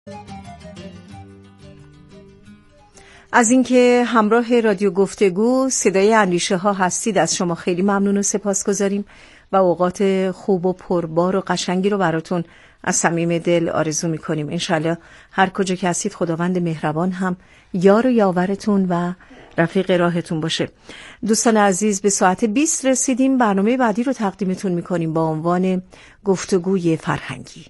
از اینکه همراه رادیو گفتگو صدای اندیشه ها هستید از شما خیلی ممنون و سپاسگزاریم و اوقات خوب و پربار و قشنگی رو براتون از صمیم دل آرزو میکنیم. انشالله هر کجا که هستید خداوند مهربان هم یار و یاورتون و رفیق راهتون باشه. دوستان عزیز، به ساعت 20 رسیدیم. برنامه بعدی رو تقدیمتون میکنیم با عنوان گفتگوی فرهنگی.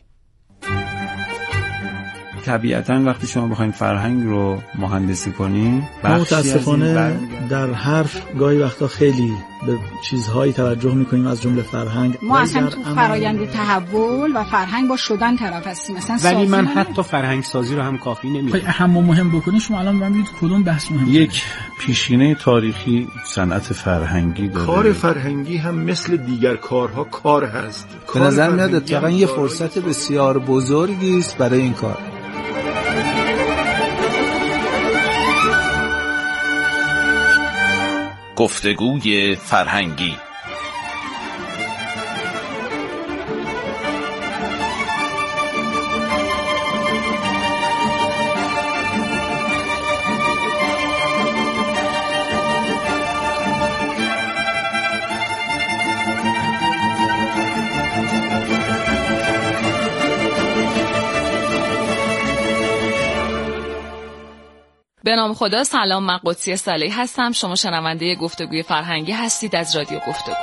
طبیعتاً وقتی شما بخواید فرهنگ رو مهندسی کنین، متاسفانه در حرف گاهی وقتا خیلی به چیزهایی توجه میکنیم از جمله فرهنگ. ما اصلا تو فرایند تحول و فرهنگ با شدن طرف هستیم. ولی من حتی فرهنگ سازی رو هم کافی نمیدونم. اهم و مهم بکنید شما الان ببینید کدوم بحث مهمه. یک پیشینه تاریخی صنعت فرهنگی داره. کار فرهنگی هم مثل دیگر کارها کار هست. به نظر میاد اتفاقا یه فرصت بسیار بزرگی است برای این کار. گفتگوی فرهنگی. به نام خدا. سلام، من قدسی صالحی هستم. شما شنونده گفتگوی فرهنگی هستید از رادیو گفتگو.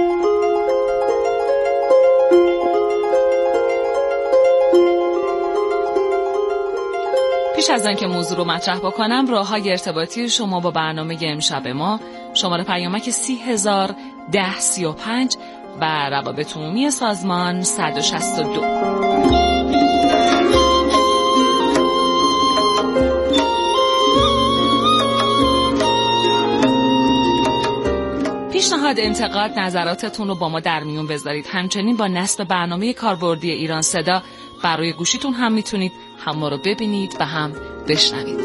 پیش از آنکه موضوع رو مطرح بکنم، راه‌های ارتباطی شما با برنامه امشب ما شماره پیامک 301035 و روابط عمومی سازمان 162. پیشنهاد، انتقاد، نظراتتون رو با ما در میون بذارید. همچنین با نصب برنامه کاربردی ایران صدا برای گوشیتون هم میتونید هم ما رو ببینید و هم بشنوید.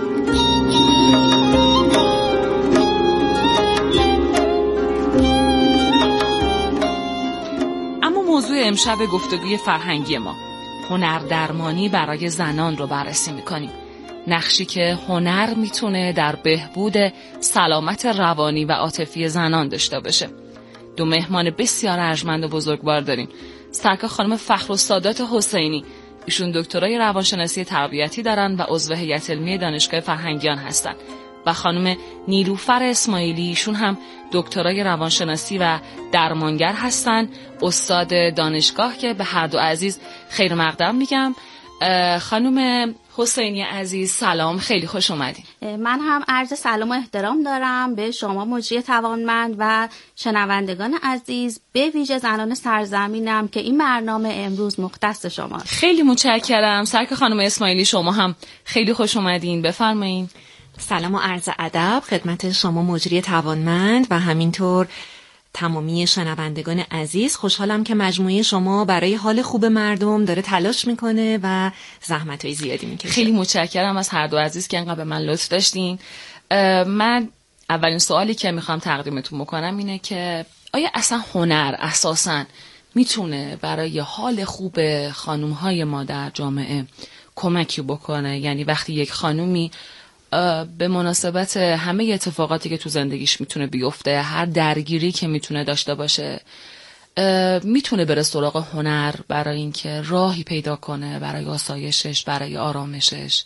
اما موضوع امشب گفتگوی فرهنگی ما هنردرمانی برای زنان رو بررسی میکنیم. نقشی که هنر میتونه در بهبود سلامت روانی و عاطفی زنان داشته باشه. دو مهمان بسیار ارجمند و بزرگوار داریم. سرکار خانم فخرالسادات حسینی، ایشون دکترای روانشناسی تربیتی دارن و عضو هیئت علمی دانشگاه فرهنگیان هستن، و خانم نیلوفر اسماعیلی، ایشون هم دکترای روانشناسی و درمانگر هستن، استاد دانشگاه، که به هر دو عزیز خیر مقدم میگم. خانم حسینی عزیز سلام، خیلی خوش اومدین. من هم عرض سلام و احترام دارم به شما مجری توانمند و شنوندگان عزیز، به ویژه زنان سرزمینم که این برنامه امروز مختص شماست. خیلی متشکرم. سرکار خانم اسماعیلی، شما هم خیلی خوش اومدین، بفرمایین. سلام و عرض ادب خدمت شما مجری توانمند و همینطور تمامی شنوندگان عزیز. خوشحالم که مجموعه شما برای حال خوب مردم داره تلاش میکنه و زحمت‌های زیادی میکشه. خیلی متشکرم از هر دو عزیز که اینقدر به من لطف داشتین. من اولین سوالی که میخوام تقدیمتون بکنم اینه که آیا اصلا هنر اساساً میتونه برای حال خوب خانوم‌های ما در جامعه کمکی بکنه؟ یعنی وقتی یک خانومی به مناسبت همه اتفاقاتی که تو زندگیش میتونه بیفته، هر درگیری که میتونه داشته باشه، میتونه بره سراغ هنر برای اینکه راهی پیدا کنه برای آسایشش، برای آرامشش؟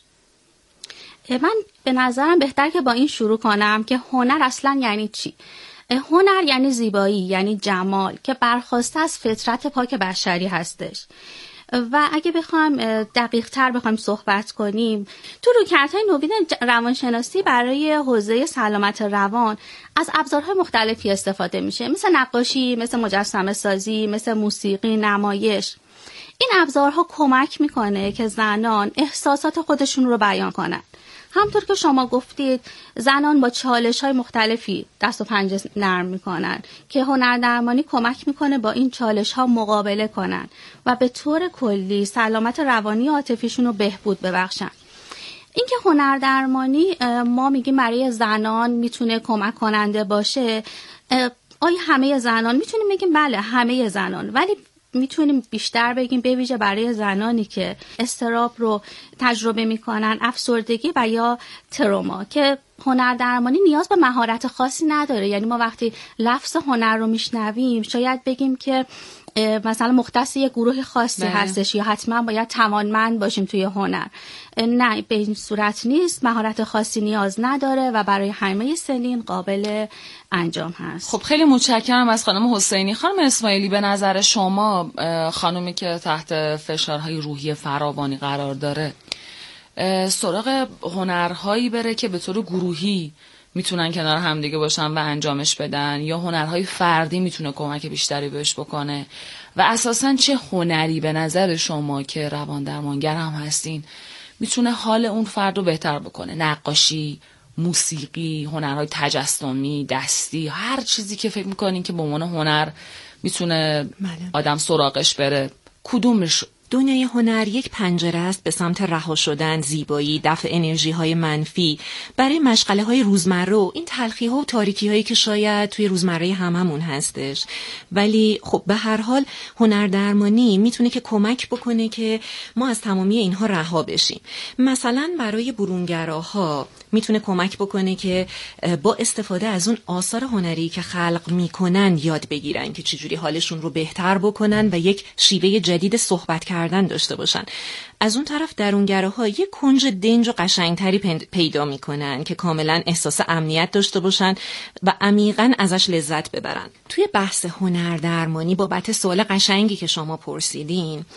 من به نظرم بهتر که با این شروع کنم که هنر اصلا یعنی چی؟ هنر یعنی زیبایی، یعنی جمال که برخواسته از فطرت پاک بشری هستش. و اگه بخوایم دقیق تر بخوایم صحبت کنیم، تو رویکردهای نوین روانشناسی برای حوزه سلامت روان از ابزارهای مختلفی استفاده میشه، مثل نقاشی، مثل مجسمه سازی، مثل موسیقی، نمایش. این ابزارها کمک میکنه که زنان احساسات خودشون رو بیان کنن. همطور که شما گفتید، زنان با چالش‌های مختلفی دست و پنجه نرم میکنن که هنردرمانی کمک میکنه با این چالش‌ها مقابله کنن و به طور کلی سلامت روانی و عاطفیشون رو بهبود ببخشن. این که هنردرمانی ما میگیم برای زنان میتونه کمک کننده باشه، آیا همه زنان؟ میتونیم بگیم بله همه زنان، ولی میتونیم بیشتر بگیم به ویژه برای زنانی که اضطراب رو تجربه میکنن، افسردگی و یا تروما، که هنردرمانی نیاز به مهارت خاصی نداره. یعنی ما وقتی لفظ هنر رو میشنویم شاید بگیم که مثلا مختص یک گروه خاصی هستش یا حتما باید توانمند باشیم توی هنر. نه، به این صورت نیست. مهارت خاصی نیاز نداره و برای همه سنین قابل انجام هست. خب خیلی متشکرم از خانم حسینی. خانم اسماعیلی، به نظر شما خانومی که تحت فشارهای روحی فراوانی قرار داره سراغ هنرهایی بره که به طور گروهی میتونن کنار همدیگه باشن و انجامش بدن، یا هنرهای فردی میتونه کمک بیشتری بهش بکنه؟ و اساساً چه هنری به نظر شما که روان درمانگر هم هستین میتونه حال اون فرد رو بهتر بکنه؟ نقاشی، موسیقی، هنرهای تجسمی، دستی، هر چیزی که فکر میکنین که به عنوان هنر میتونه آدم سراغش بره، کدومش؟ دنیای هنر یک پنجره است به سمت رها شدن، زیبایی، دفع انرژی های منفی برای مشغله های روزمره و این تلخی ها و تاریکی هایی که شاید توی روزمره هممون هستش. ولی خب به هر حال هنر درمانی میتونه که کمک بکنه که ما از تمامی اینها رها بشیم. مثلا برای برونگراها میتونه کمک بکنه که با استفاده از اون آثار هنری که خلق میکنن یاد بگیرن که چجوری حالشون رو بهتر بکنن و یک شیوه جدید صحبت کردن داشته باشن. از اون طرف درونگراها یک کنج دنج و قشنگتری پیدا میکنن که کاملا احساس امنیت داشته باشن و عمیقاً ازش لذت ببرن. توی بحث هنر درمانی بابت سوال قشنگی که شما پرسیدین،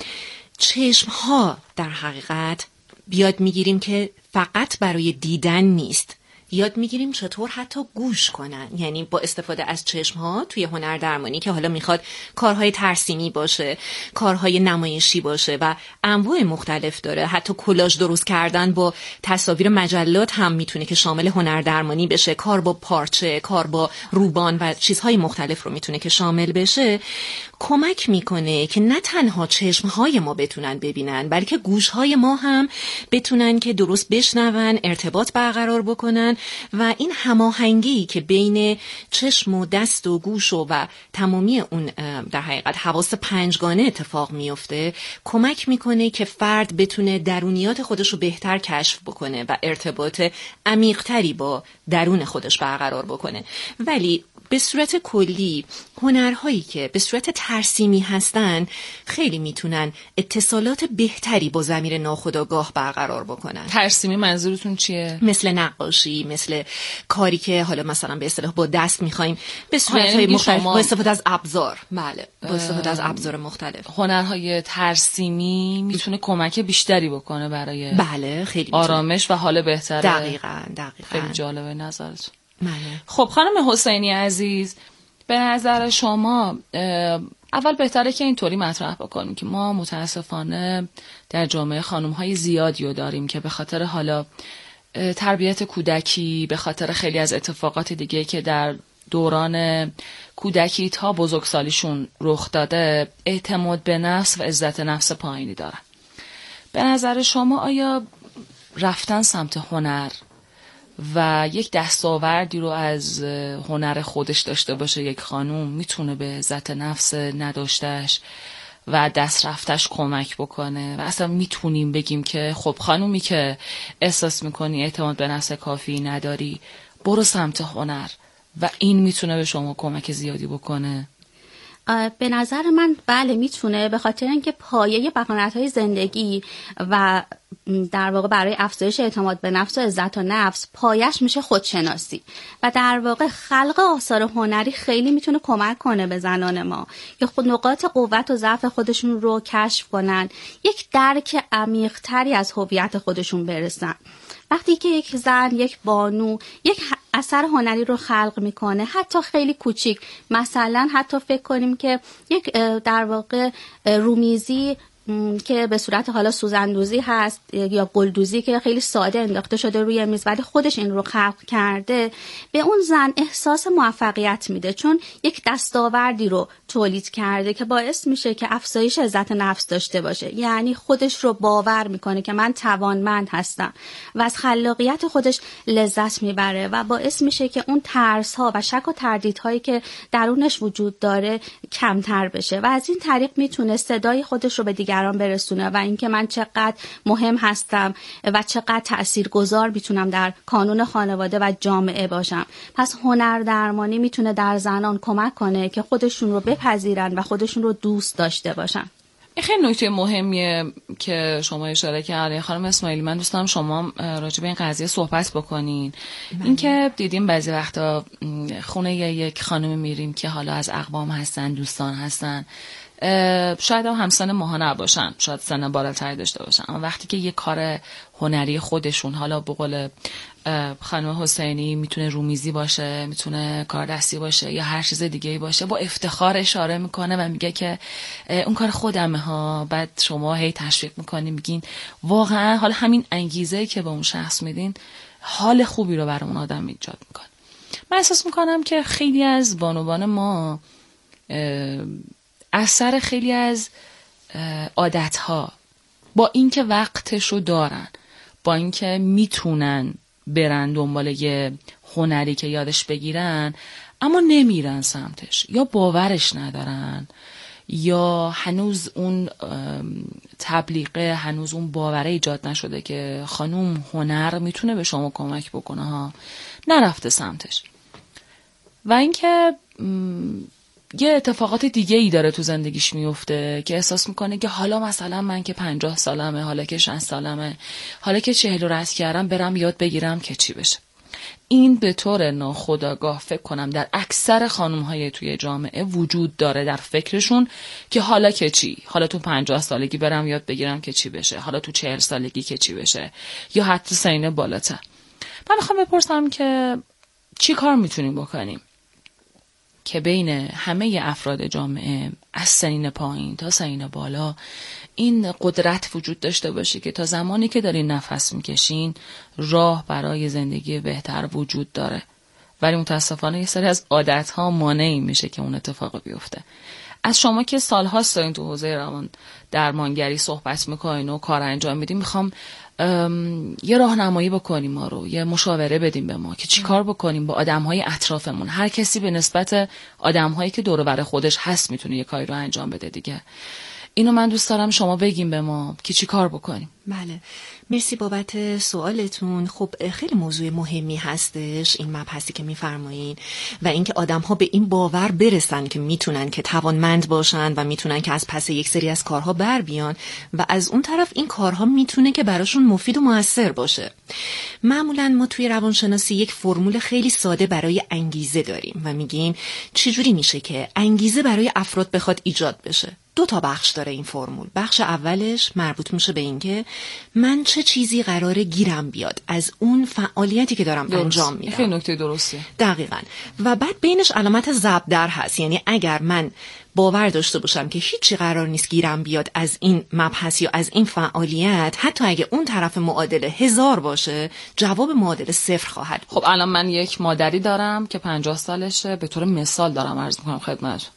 چشمها در حقیقت یاد میگیریم که فقط برای دیدن نیست، یاد میگیریم چطور حتی گوش کنن. یعنی با استفاده از چشمها توی هنر درمانی که حالا میخواد کارهای ترسیمی باشه، کارهای نمایشی باشه و انواع مختلف داره، حتی کلاژ درست کردن با تصاویر مجلات هم میتونه که شامل هنر درمانی بشه، کار با پارچه، کار با روبان و چیزهای مختلف رو میتونه که شامل بشه. کمک میکنه که نه تنها چشمهای ما بتونن ببینن بلکه گوشهای ما هم بتونن که درست بشنون، ارتباط برقرار بکنن و این هماهنگی که بین چشم و دست و گوش و تمامی اون در حقیقت حواس پنجگانه اتفاق میفته کمک میکنه که فرد بتونه درونیات خودش رو بهتر کشف بکنه و ارتباط عمیق‌تری با درون خودش برقرار بکنه. ولی به صورت کلی هنرهایی که به صورت ترسیمی هستن خیلی میتونن اتصالات بهتری با ضمیر ناخودآگاه برقرار بکنن. ترسیمی منظورتون چیه؟ مثل نقاشی، مثل کاری که حالا مثلا به اصطلاح با دست میخوایم به صورت‌های مختلف با استفاده از ابزار. بله، با استفاده از ابزار مختلف. هنرهای ترسیمی میتونه کمک بیشتری بکنه برای بله خیلی آرامش و حال بهتر. دقیقاً. خیلی جالبه نظرتون. بله. خب خانم حسینی عزیز، به نظر شما اول بهتره که اینطوری مطرح بکنیم که ما متاسفانه در جامعه خانم‌های زیادی رو داریم که به خاطر حالا تربیت کودکی، به خاطر خیلی از اتفاقات دیگه که در دوران کودکی تا بزرگسالیشون رخ داده، اعتماد به نفس و عزت نفس پایینی دارن. به نظر شما آیا رفتن سمت هنر و یک دستاوردی رو از هنر خودش داشته باشه یک خانوم میتونه به عزت نفس نداشتش و دست رفتش کمک بکنه؟ و اصلا میتونیم بگیم که خب خانومی که احساس میکنی اعتماد به نفس کافی نداری، برو سمت هنر و این میتونه به شما کمک زیادی بکنه؟ به نظر من بله میتونه، به خاطر اینکه پایه مهارت‌های زندگی و در واقع برای افزایش اعتماد به نفس و عزت نفس پایش میشه خودشناسی و در واقع خلق آثار هنری خیلی میتونه کمک کنه به زنان ما که خود نقاط قوت و ضعف خودشون رو کشف کنن، یک درک عمیق‌تری از هویت خودشون برسن. وقتی که یک زن، یک بانو یک اثر هنری رو خلق میکنه، حتی خیلی کوچیک، مثلا حتی فکر کنیم که یک در واقع رومیزی که به صورت حالا سوزندوزی هست یا گلدوزی که خیلی ساده انداخته شده روی میز ولی خودش این رو خلق کرده، به اون زن احساس موفقیت میده، چون یک دستاوردی رو تولید کرده که باعث میشه که افزایش عزت نفس داشته باشه. یعنی خودش رو باور میکنه که من توانمند هستم و از خلاقیت خودش لذت میبره و باعث میشه که اون ترس ها و شک و تردیدهایی که درونش وجود داره کمتر بشه و از این طریق میتونه صدای خودش رو به دیگران برسونه و اینکه من چقدر مهم هستم و چقدر تاثیرگذار میتونم در کانون خانواده و جامعه باشم. پس هنر درمانی میتونه در زنان کمک کنه که خودشون رو بپذیرن و خودشون رو دوست داشته باشن. خیلی نکته مهمیه که شما اشاره کردین خانم اسماعیلی. من دوست دارم شما راجع به این قضیه صحبت بکنین. اینکه دیدیم بعضی وقتا خونه یک خانم میریم که حالا از اقوام هستن، دوستان هستن، شاید همسن ماها نباشن، شاید سن بالاتری داشته باشن، اما وقتی که یک کار هنری خودشون، حالا به قول خانم حسینی میتونه رومیزی باشه، میتونه کار دستی باشه یا هر چیز دیگه‌ای باشه، با افتخار اشاره میکنه و میگه که اون کار خودمه ها. بعد شما هی تشویق میکنین، میگین واقعا حالا همین انگیزه‌ای که به اون شخص میدین حال خوبی رو برای اون آدم ایجاد میکنه. من احساس میکنم که خیلی از بانوان ما اثر خیلی از عادتها، با اینکه وقتشو دارن، با اینکه میتونن برن دنبال یه هنری که یادش بگیرن، اما نمیرن سمتش، یا باورش ندارن، یا هنوز اون تبلیغه، هنوز اون باوره ایجاد نشده که خانوم هنر میتونه به شما کمک بکنه ها، نرفته سمتش. و اینکه یه اتفاقات دیگه ای داره تو زندگیش میفته که احساس میکنه که حالا مثلا من که 50 سالمه، حالا که 60 سالمه، حالا که 40 رو رد کردم، برم یاد بگیرم که چی بشه. این به طور ناخودآگاه فکر کنم در اکثر خانم‌های توی جامعه وجود داره در فکرشون که حالا که چی، حالا تو 50 سالگی برم یاد بگیرم که چی بشه، حالا تو 40 سالگی که چی بشه، یا حتی سن بالاتر. من میخوام بپرسم که چی کار میتونیم بکنیم که بین همه افراد جامعه از سنین پایین تا سنین بالا این قدرت وجود داشته باشه که تا زمانی که دارین نفس میکشین راه برای زندگی بهتر وجود داره، ولی متاسفانه یه سری از عادت‌ها مانعی میشه که اون اتفاق بیفته. از شما که سال‌هاست دارین تو حوزه روان درمانگری صحبت میکنین و کار انجام میدین، میخوام یه راهنمایی بکنیم ما رو، یه مشاوره بدیم به ما که چی کار بکنیم با آدم‌های اطرافمون. هر کسی به نسبت آدم‌هایی که دور و بر خودش هست میتونه یه کاری رو انجام بده دیگه. اینو من دوست دارم شما بگیم به ما که چی کار بکنیم. بله، مرسی بابت سوالتون. خب خیلی موضوع مهمی هستش این مبحثی که میفرمایین و اینکه آدم‌ها به این باور برسن که میتونن که توانمند باشن و میتونن که از پس یک سری از کارها بر بیان و از اون طرف این کارها میتونه که براشون مفید و موثر باشه. معمولا ما توی روانشناسی یک فرمول خیلی ساده برای انگیزه داریم و میگیم چجوری میشه که انگیزه برای افراد بخواد ایجاد بشه. 2 تا بخش داره این فرمول. بخش اولش مربوط میشه به اینکه من چه چیزی قراره گیرم بیاد از اون فعالیتی که دارم انجام میدم. خیلی نکته درسته. دقیقاً. و بعد بینش علامت ضرب در هست، یعنی اگر من باور داشته باشم که هیچی قرار نیست گیرم بیاد از این مبحث یا از این فعالیت، حتی اگه اون طرف معادله 1000 باشه، جواب معادله 0 خواهد بود. خب الان من یک مادری دارم که 50 سالشه، به طور مثال دارم عرض میکنم خدمتتون،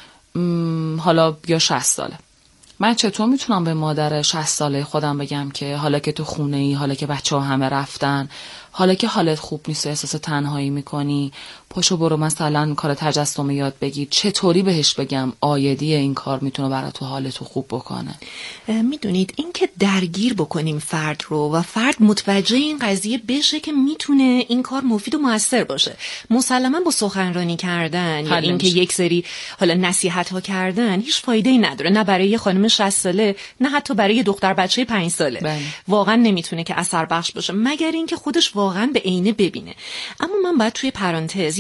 حالا یا 60 ساله. من چطور میتونم به مادر 60 ساله خودم بگم که حالا که تو خونه ای، حالا که بچه‌ها همه رفتن، حالا که حالت خوب نیست، احساس تنهایی میکنی، پاشو برو مثلا کار تجسم یاد بگیر، چطوری بهش بگم آیدی این کار میتونه برای تو حالتو خوب بکنه؟ میدونید این که درگیر بکنیم فرد رو و فرد متوجه این قضیه بشه که میتونه این کار مفید و موثر باشه. مسلما با سخنرانی کردن یا این که یک سری حالا نصیحت ها کردن هیچ فایده‌ای نداره، نه برای یه خانم 60 ساله نه حتی برای یه دختر بچه 5 ساله. واقعا نمیتونه که اثر بخش باشه مگر اینکه خودش واقعا به عینه ببینه. اما من باید توی پرانتز یه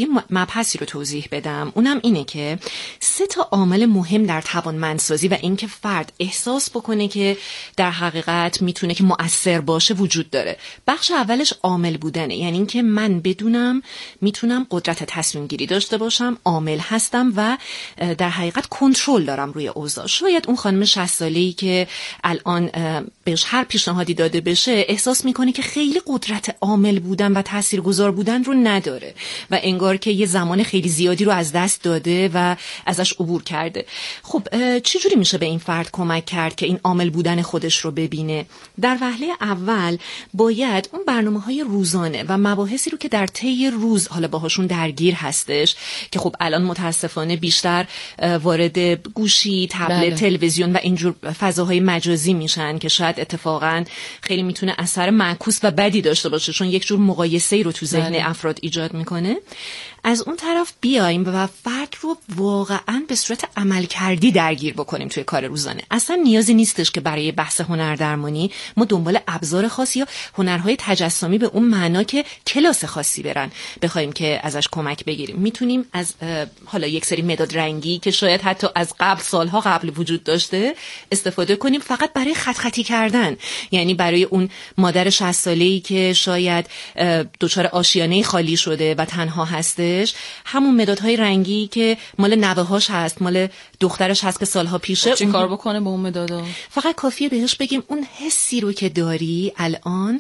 یه مبحثی رو توضیح بدم. اونم اینه که 3 عامل مهم در توانمندسازی و اینکه فرد احساس بکنه که در حقیقت میتونه که مؤثر باشه وجود داره. بخش اولش عامل بودنه، یعنی اینکه من بدونم میتونم قدرت تصمیم گیری داشته باشم، عامل هستم و در حقیقت کنترل دارم روی اوضاع. شاید اون خانم 60 ساله‌ای که الان بهش هر پیشنهادی داده بشه احساس میکنه که خیلی قدرت عامل بودن و تاثیرگذار بودن رو نداره و انگار که یه زمان خیلی زیادی رو از دست داده و ازش عبور کرده. خب چی جوری میشه به این فرد کمک کرد که این عامل بودن خودش رو ببینه؟ در وهله اول باید اون برنامه‌های روزانه و مباحثی رو که در طی روز حالا باهاشون درگیر هستش که خب الان متاسفانه بیشتر وارد گوشی، تبلت، تلویزیون و اینجور فضاهای مجازی میشن که شاید اتفاقا خیلی میتونه اثر معکوس و بدی داشته باشه، چون یک جور مقایسه‌ای رو تو ذهن افراد ایجاد میکنه. از اون طرف بیایم و فرد رو واقعاً به صورت عملکردی درگیر بکنیم توی کار روزانه. اصلا نیازی نیستش که برای بحث هنردرمانی ما دنبال ابزار خاصی یا هنرهای تجسمی به اون معنا که کلاس خاصی برن بخوایم که ازش کمک بگیریم. میتونیم از حالا یک سری مداد رنگی که شاید حتی از قبل سالها قبل وجود داشته استفاده کنیم فقط برای خطی کردن، یعنی برای اون مادر 60 ساله‌ای که شاید دچار آشیانه خالی شده و تنها هسته، همون مدادهای رنگی که مال نوه‌هاش هست، مال دخترش هست که سالها پیشه، چی کار بکنه با اون مدادا؟ فقط کافیه بهش بگیم اون حسی رو که داری الان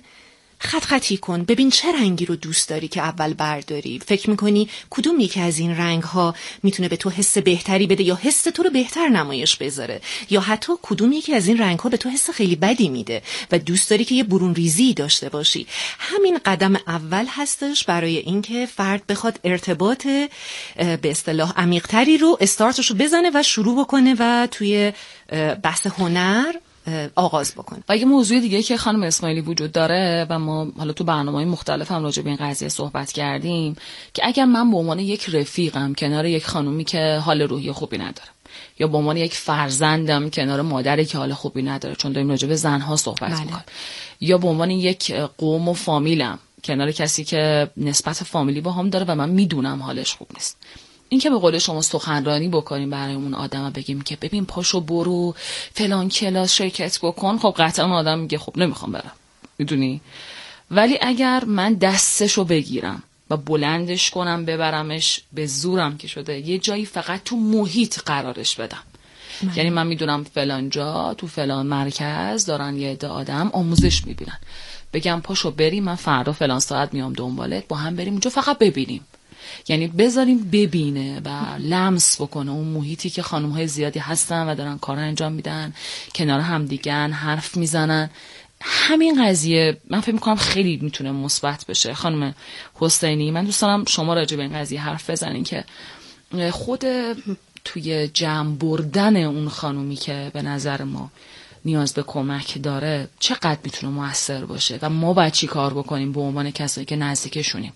خطی کن، ببین چه رنگی رو دوست داری که اول برداری، فکر میکنی کدوم یکی از این رنگ ها میتونه به تو حس بهتری بده یا حس تو رو بهتر نمایش بذاره، یا حتی کدوم یکی از این رنگ ها به تو حس خیلی بدی میده و دوست داری که یه برون ریزی داشته باشی. همین قدم اول هستش برای اینکه فرد بخواد ارتباط به اصطلاح عمیق‌تری رو استارتش رو بزنه و شروع بکنه و توی بحث هنر آغاز بکنه. و یه موضوع دیگه که خانم اسماعیلی وجود داره و ما حالا تو برنامه‌های مختلف هم راجع به این قضیه صحبت کردیم که اگر من به عنوان یک رفیقم کنار یک خانومی که حال روحی خوبی نداره، یا به عنوان یک فرزندم کنار مادری که حال خوبی نداره، چون داریم راجع به زن‌ها صحبت می‌کنیم، یا به عنوان یک قوم و فامیلم کنار کسی که نسبت فامیلی با هم داره و من میدونم حالش خوب نیست، این که به قول شما سخنرانی بکنیم برای اون آدم و بگیم که ببین پاشو برو فلان کلاس شرکت بکن، خب قطعا اون آدم میگه خب نمیخوام برم، میدونی. ولی اگر من دستشو بگیرم و بلندش کنم ببرمش به زورم که شده یه جایی فقط تو محیط قرارش بدم، یعنی من میدونم فلان جا تو فلان مرکز دارن یه عده آدم آموزش میبینن، بگم پاشو بریم، من فردا فلان ساعت میام دنبالت، با هم بریم اونجا فقط ببینیم، یعنی بذاریم ببینه و لمس بکنه اون محیطی که خانم‌های زیادی هستن و دارن کار انجام میدن، کنار هم دیگن حرف میزنن. همین قضیه من فکر میکنم خیلی میتونه مثبت بشه. خانم حسینی، من دوست دارم شما راجع به این قضیه حرف بزنین که خود توی جمع بردن اون خانومی که به نظر ما نیاز به کمک داره چقدر میتونه مؤثر باشه و ما باید چی کار بکنیم به عنوان کسایی که نزدیکشونیم.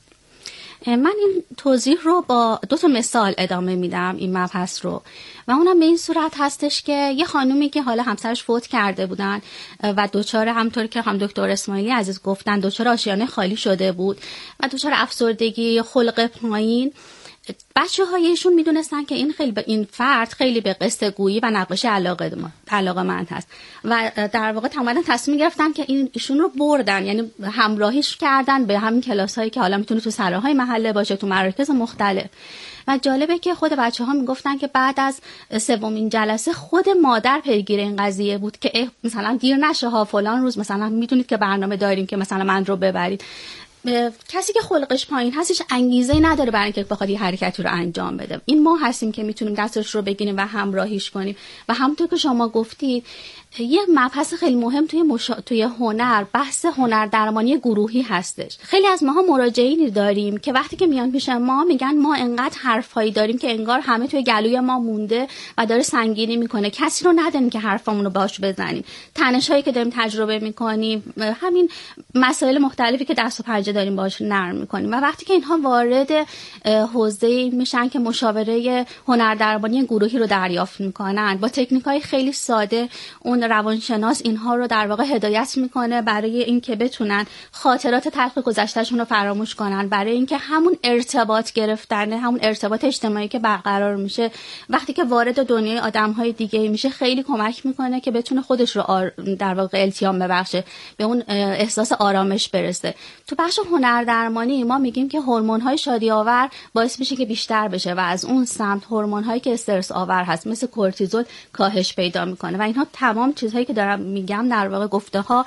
من این توضیح رو با 2 مثال ادامه میدم این مبحث رو، و اونم به این صورت هستش که یه خانومی که حالا همسرش فوت کرده بودن و دچار، همطور که هم دکتر اسماعیلی عزیز گفتن، دچار آشیانه خالی شده بود و دچار افسردگی، خلق پایین. بچه‌هایشون میدونستن که این فرد خیلی به قصه گویی و نقاشی علاقه‌مند هست و در واقع تماما تصمیم گرفتن که ایشون رو بردن، یعنی همراهیش کردن به همین کلاس‌هایی که حالا میتونه تو سراهای محله باشه، تو مراکز مختلف. و جالبه که خود بچه‌ها میگفتن که بعد از 3مین جلسه خود مادر پیگیر این قضیه بود که مثلا دیر نشه ها، فلان روز مثلا میدونید که برنامه داریم که مثلا من رو ببرید. کسی که خلقش پایین هستش انگیزه نداره برای اینکه بخواد یه حرکتی رو انجام بده. این ما هستیم که میتونیم دستش رو بگیریم و همراهیش کنیم. و همونطور که شما گفتید یه مبحث خیلی مهم توی هنر، بحث هنردرمانی گروهی هستش. خیلی از ماها مراجعینی داریم که وقتی که میان پیش ما میگن ما انقدر حرفایی داریم که انگار همه توی گلوی ما مونده و داره سنگینی میکنه، کسی رو نداریم که حرفامون رو باهاش بزنیم. تنش‌هایی که داریم تجربه میکنیم، همین مسائل مختلفی که دست و پنجه داریم باهاش نرم میکنیم. و وقتی که اینها وارد حوزه میشن که مشاوره هنردرمانی گروهی رو دریافت میکنن، با تکنیک‌های خیلی ساده اون روانشناس اینها رو در واقع هدایت میکنه برای اینکه بتونن خاطرات تلخ گذشتهشون رو فراموش کنن، برای اینکه همون ارتباط گرفتن، همون ارتباط اجتماعی که برقرار میشه وقتی که وارد دنیای آدم‌های دیگه میشه خیلی کمک میکنه که بتونه خودش رو در واقع التیام ببخشه، به اون احساس آرامش برسه. تو بخش هنردرمانی ما میگیم که هورمون‌های شادی آور باعث میشه که بیشتر بشه و از اون سمت هورمون‌هایی که استرس آور هست مثل کورتیزول کاهش پیدا میکنه. و اینها تمام چیزهایی که دارم میگم در واقع گفته‌ها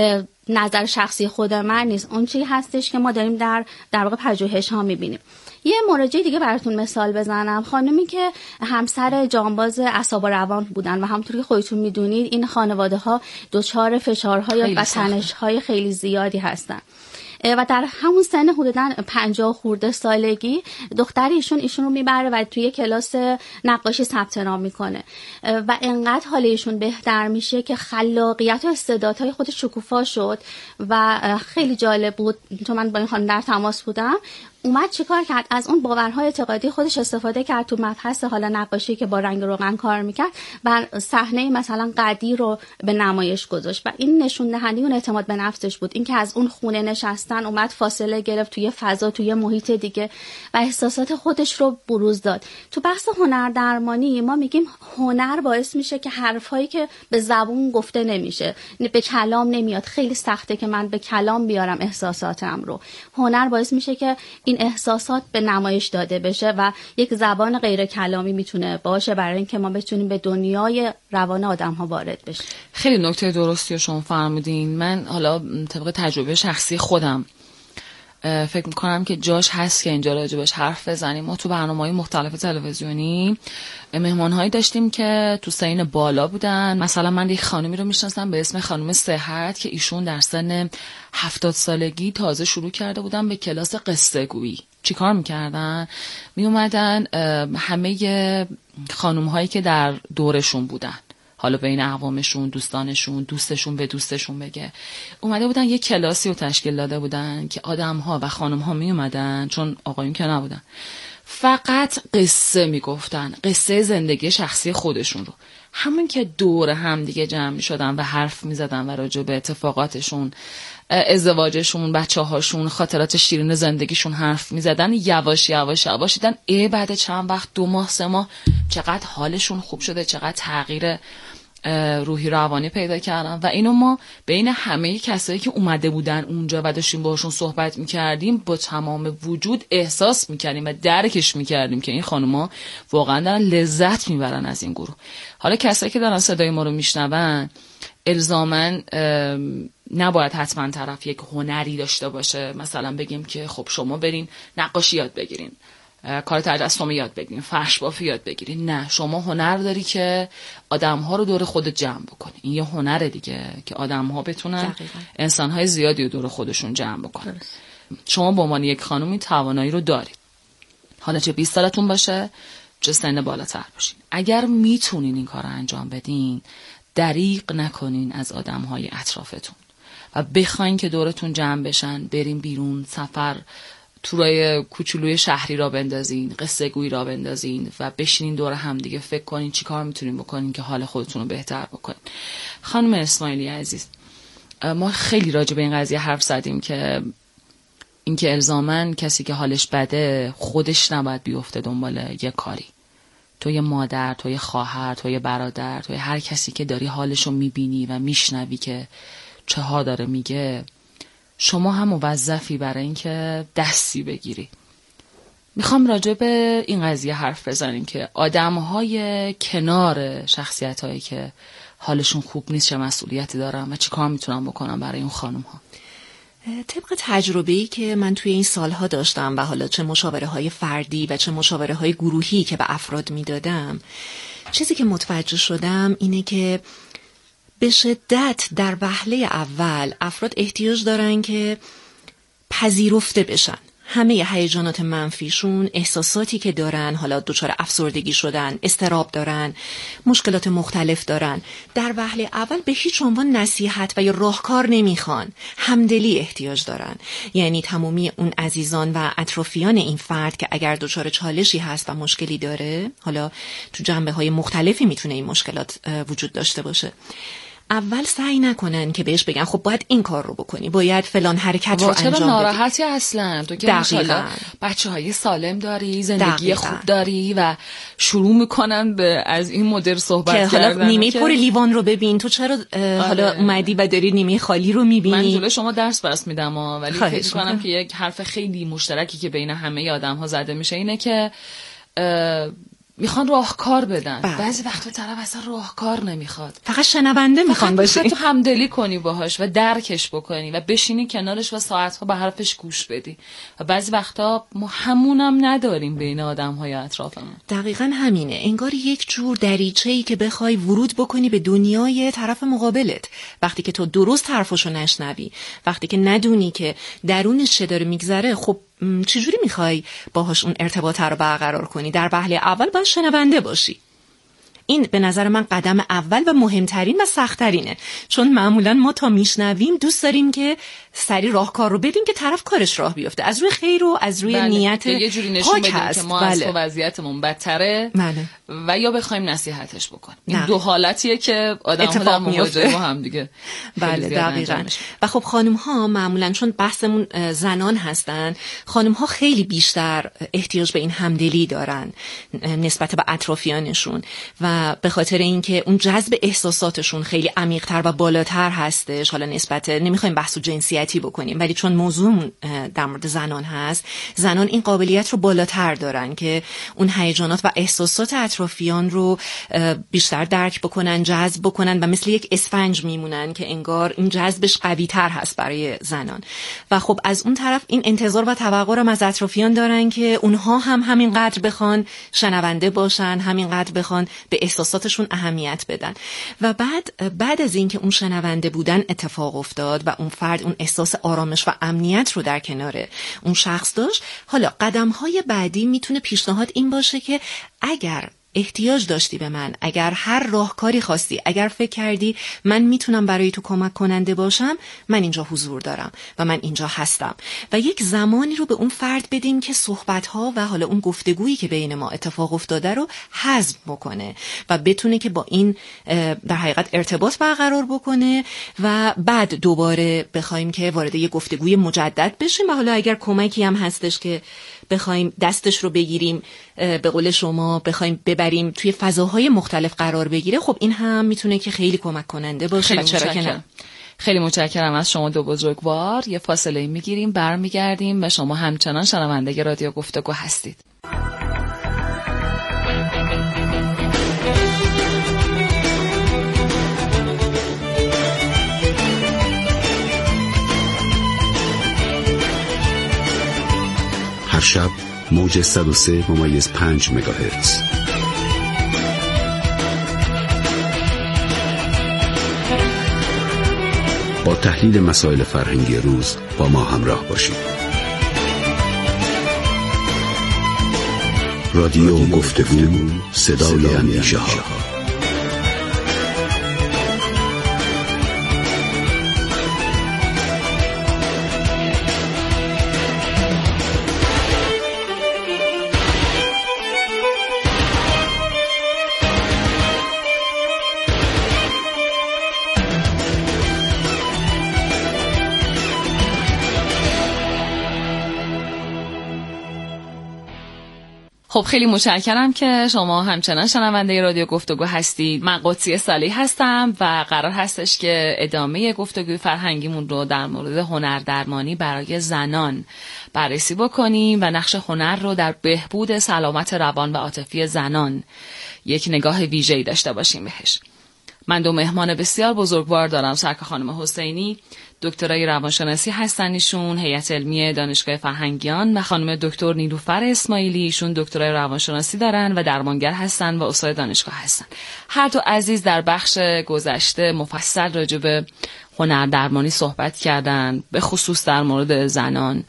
نظر شخصی خود من نیست، اون چیزی هستش که ما داریم در واقع پژوهش‌ها میبینیم. یه مراجعه دیگه براتون مثال بزنم، خانمی که همسر جانباز اعصاب و روان بودن و همونطوری که خودتون میدونید این خانواده‌ها دچار فشارهای و تنش‌های خیلی زیادی هستن و در همون سن حدوداً 50 خورده سالگی دختر ایشون رو میبره و توی کلاس نقاشی ثبت نام میکنه و انقدر حال ایشون بهتر میشه که خلاقیت و استعدادهای خودش شکوفا شد و خیلی جالب بود. تو من با این خانم در تماس بودم، اومد چیکار کرد؟ از اون باورهای اعتقادی خودش استفاده کرد تو مبحث حالا نقاشی که با رنگ روغن کار میکرد و صحنه مثلا قدیر رو به نمایش گذاشت و این نشون دهنده اون اعتماد به نفسش بود، اینکه از اون خونه نشستن اومد فاصله گرفت توی فضا، توی محیط دیگه و احساسات خودش رو بروز داد. تو بحث هنردرمانی ما میگیم هنر باعث میشه که حرفایی که به زبون گفته نمیشه، به کلام نمیاد، خیلی سخته که من به کلام بیارم احساساتم رو، هنر باعث میشه که این احساسات به نمایش داده بشه و یک زبان غیر کلامی میتونه باشه برای اینکه ما بتونیم به دنیای روان آدم‌ها وارد بشیم. خیلی نکته درستی رو شما فرمودین. من حالا طبق تجربه شخصی خودم فکر میکنم که جاش هست که اینجا راجبش حرف بزنیم. ما تو برنامه‌های مختلف تلویزیونی مهمان‌هایی داشتیم که تو سن بالا بودن. مثلا من یک خانمی رو میشناسم به اسم خانم صحت که ایشون در سن 70 سالگی تازه شروع کرده بودن به کلاس قصه گویی. چیکار میکردن؟ میومدن همه خانم‌هایی که در دورشون بودن، حالا بین اقوامشون، دوستانشون، دوستشون به دوستشون بگه، اومده بودن یه کلاسی رو تشکیل داده بودن که آدم‌ها و خانم‌ها می اومدن، چون آقایون که نبودن، فقط قصه میگفتن، قصه زندگی شخصی خودشون رو. همون که دور هم دیگه جمع می شدن و حرف می زدن و راجع به اتفاقاتشون، ازدواجشون، بچه‌هاشون، خاطرات شیرین زندگیشون حرف می زدن، یواش یواش دیدن بعد چند وقت، 2 ماه 3 ماه، چقدر حالشون خوب شده، چقدر تغییر روحی روانی پیدا کردن. و اینو ما بین همه کسایی که اومده بودن اونجا و داشتیم باشون صحبت میکردیم با تمام وجود احساس میکردیم و درکش میکردیم که این خانوما واقعا دارن لذت میبرن از این گروه. حالا کسایی که دارن صدای ما رو میشنون الزاماً نباید حتما طرف یک هنری داشته باشه، مثلا بگیم که خب شما برین نقاشی یاد بگیرین، کار تجسمی یاد بگیرین، فرش بافی یاد بگیرین. نه، شما هنر داری که آدم‌ها رو دور خودت جمع بکنی. این یه هنره دیگه که آدم‌ها بتونن انسان‌های زیادی رو دور خودشون جمع بکنن. شما به عنوان یک خانومی توانایی رو دارید، حالا چه 20 سالتون باشه چه سن بالاتر باشین. اگر میتونین این کار رو انجام بدین، دریغ نکنین از آدم‌های اطرافتون و بخواین که دورتون جمع بشن، بریم بیرون، سفر، تورای کوچولوی شهری را بندازین، قصه گویی را بندازین و بشینین دور هم دیگه فکر کنین چی کار میتونین بکنین که حال خودتون رو بهتر بکنین. خانم اسماعیلی عزیز، ما خیلی راجع به این قضیه حرف زدیم که اینکه الزاماً کسی که حالش بده خودش نباید بیفته دنبال یه کاری. توی مادر، توی خواهر، توی برادر، توی هر کسی که داری حالشو میبینی و میشنوی که چه ها داره میگه، شما هم موظفی برای اینکه دستی بگیری. میخوام راجع به این قضیه حرف بزنیم که آدم‌های کنار شخصیت‌هایی که حالشون خوب نیست چه مسئولیتی دارن و چی کار میتونن بکنن برای اون خانم‌ها. طبق تجربه‌ای که من توی این سالها داشتم و حالا چه مشاوره‌های فردی و چه مشاوره‌های گروهی که به افراد میدادم، چیزی که متوجه شدم اینه که به شدت در وهله اول افراد احتیاج دارن که پذیرفته بشن. همه هیجانات منفیشون، احساساتی که دارن، حالا دچار افسردگی شدن، اضطراب دارن، مشکلات مختلف دارن، در وهله اول به هیچ عنوان نصیحت و یا راهکار نمیخوان، همدلی احتیاج دارن. یعنی تمامی اون عزیزان و اطرافیان این فرد که اگر دچار چالشی هست و مشکلی داره، حالا تو جنبه‌های مختلفی میتونه این مشکلات وجود داشته باشه، اول سعی نکنن که بهش بگن خب باید این کار رو بکنی، باید فلان حرکت رو انجام بدی. چرا ناراحتی اصلا؟ تو که انشالله بچه‌های سالم داری، زندگی خوب داری و شروع میکنن به از این مدل صحبت کردن که حالا نیمه پر لیوان رو ببین، تو چرا حالا اومدی و داری نیمه خالی رو میبینی؟ من جلوی شما درس برس میدم ولی فکر کنم که یک حرف خیلی مشترکی که بین همه آدم‌ها زده میشه اینه که میخوان راهکار بدن. بعضی وقتا طرف اصلا راهکار نمیخواد، فقط شنونده میخوان باشی، تو همدلی کنی باهاش و درکش بکنی و بشینی کنارش و ساعتها به حرفش گوش بدی. و بعضی وقتا ما همونم نداریم بین آدم‌های اطرافمون. دقیقاً همینه، انگار یک جور دریچه‌ای که بخوای ورود بکنی به دنیای طرف مقابلت. وقتی که تو درست حرفشو نشنوی، وقتی که ندونی که درونش چه داره میگذره، خب چجوری میخوای باهاش اون ارتباط رو برقرار کنی؟ در وهله اول باید شنونده باشی. این به نظر من قدم اول و مهمترین و سخت‌ترینه، چون معمولا ما تا میشنویم دوست داریم که سری راهکار رو بدیم که طرف کارش راه بیفته، از روی خیر و از روی نیت یه جوری نشون بدیم که ما از وضعیتمون بدتره و یا بخوایم نصیحتش بکنیم. این دو حالتیه که آدم‌ها در مواجهه با هم دیگه بله دقیقاً. و خب خانم‌ها معمولا چون بحثمون زنان هستن، خانم‌ها خیلی بیشتر احتیاج به این همدلی دارن نسبت به اطرافیانشون و به خاطر اینکه اون جذب احساساتشون خیلی عمیق‌تر و بالاتر هستش. حالا نسبت نمی‌خوایم بحث جنسیتی بکنیم، ولی چون موضوع در مورد زنان هست، زنان این قابلیت رو بالاتر دارن که اون هیجانات و احساسات اطرافیان رو بیشتر درک بکنن، جذب بکنن و مثل یک اسفنج میمونن که انگار این جذبش قوی تر هست برای زنان. و خب از اون طرف این انتظار و توقع رو از اطرافیان دارن که اونها هم همینقدر بخوان شنونده باشن، همینقدر بخوان به احساساتشون اهمیت بدن. و بعد از اینکه اون شنونده بودن اتفاق افتاد و اون فرد اون احساس آرامش و امنیت رو در کنار اون شخص داشت، حالا قدم‌های بعدی میتونه پیشنهاد این باشه که اگر احتیاج داشتی به من، اگر هر راهکاری خواستی، اگر فکر کردی من میتونم برای تو کمک کننده باشم، من اینجا حضور دارم و من اینجا هستم. و یک زمانی رو به اون فرد بدیم که صحبت‌ها و حالا اون گفتگویی که بین ما اتفاق افتاده رو هضم بکنه و بتونه که با این در حقیقت ارتباط برقرار بکنه و بعد دوباره بخوایم که وارد یک گفتگوی مجدد بشیم و حالا اگر کمکی هم هستش که بخوایم دستش رو بگیریم، به قول شما بخوایم ببریم توی فضاهای مختلف قرار بگیره، خب این هم میتونه که خیلی کمک کننده باشه. و چرا که نه. خیلی متشکرم از شما دو بزرگوار. یه فاصله میگیریم، برمیگردیم و شما همچنان شنونده رادیو گفتگو هستید. هر شب موج 103.5 مگاهرتز. با تحلیل مسائل فرهنگی روز با ما همراه باشید. رادیو گفتگو، صدای اندیشه ها. خب خیلی متشکرم که شما همچنان شنونده رادیو گفتگو هستید. من قدسی صالح هستم و قرار هستش که ادامه گفتگوی فرهنگیمون رو در مورد هنردرمانی برای زنان بررسی بکنیم و نقش هنر رو در بهبود سلامت روان و عاطفی زنان یک نگاه ویژه‌ای داشته باشیم بهش. من دو مهمان بسیار بزرگوار دارم. سرکار خانم حسینی دکترای روانشناسی هستن، ایشون هیئت علمی دانشگاه فرهنگیان، و خانم دکتر نیلوفر اسماعیلی، ایشون دکترای روانشناسی دارن و درمانگر هستن و استاد دانشگاه هستن. هر دو عزیز در بخش گذشته مفصل راجع به هنردرمانی صحبت کردن، به خصوص در مورد زنان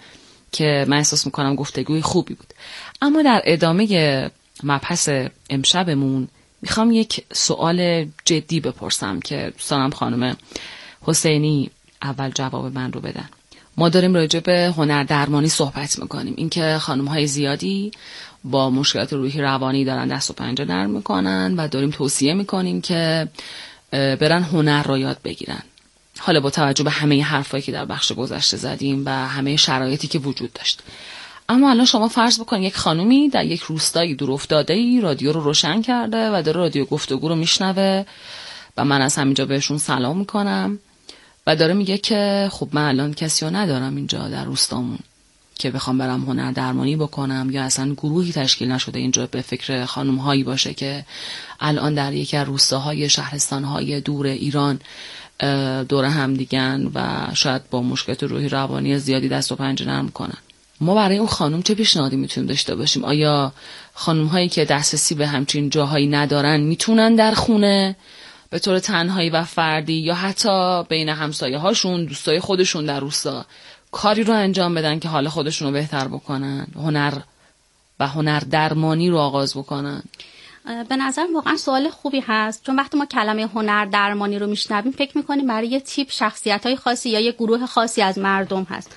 که من احساس میکنم گفتگوی خوبی بود. اما در ادامه مبحث امشبمون میخوام یک سوال جدی بپرسم که دوستانم خانم حسینی اول جواب من رو بدن. ما داریم راجع به هنردرمانی صحبت میکنیم، اینکه خانم‌های زیادی با مشکلات روحی روانی دارن دست و پنجه نرم میکنن و داریم توصیه میکنیم که برن هنر رو یاد بگیرن. حالا با توجه به همه حرفایی که در بخش گذشته زدیم و همه شرایطی که وجود داشت. اما الان شما فرض بکنید یک خانومی در یک روستایی دورافتاده‌ای رادیو رو روشن کرده و داره رادیو گفتگو رو میشنوه و من از همینجا بهشون سلام میکنم و داره میگه که خب من الان کسی رو ندارم اینجا در روستامون که بخوام برم هنردرمانی بکنم، یا اصلا گروهی تشکیل نشده اینجا به فکر خانم‌هایی باشه که الان در یکی از روستاهای شهرستان‌های دور ایران دور هم دیگن و شاید با مشکلات روحی روانی زیادی دست و پنجه نرم کنن. ما برای اون خانم چه پیشنهادی میتونیم داشته باشیم؟ آیا خانم‌هایی که دسترسی به همچین جاهایی ندارن میتونن در خونه به طور تنهایی و فردی یا حتی بین همسایه‌هاشون، دوستای خودشون در روستا کاری رو انجام بدن که حال خودشون رو بهتر بکنن، هنردرمانی رو آغاز بکنن؟ به نظر واقعا سوال خوبی هست، چون وقتی ما کلمه هنردرمانی رو میشنویم فکر میکنیم برای یه تیپ شخصیت‌های خاصی یا یه گروه خاصی از مردم هست.